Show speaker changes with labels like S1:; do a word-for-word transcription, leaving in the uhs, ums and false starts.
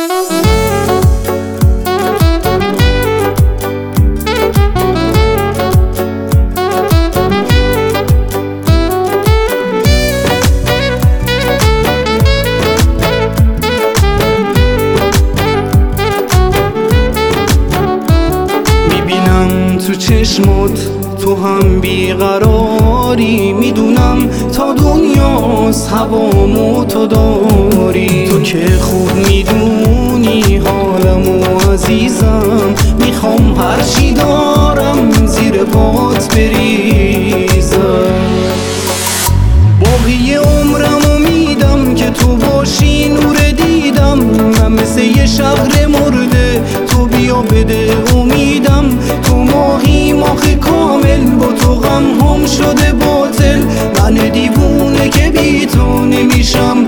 S1: تو چشمات تو هم بیقراری، میدونم تا دنیاست هوامو تو داری. تو که خوب میدونی حالمو عزیزم، میخوام هرچی دارم زیر پات بریزم. باقی عمرمو میدم که تو باشی نور دیدم. من مثل یه شهر مرده تو بیا بده امیدم. تو ماهی ماه کامل با تو غم هم شده باطل. من دیوونه که بی تو نمیشم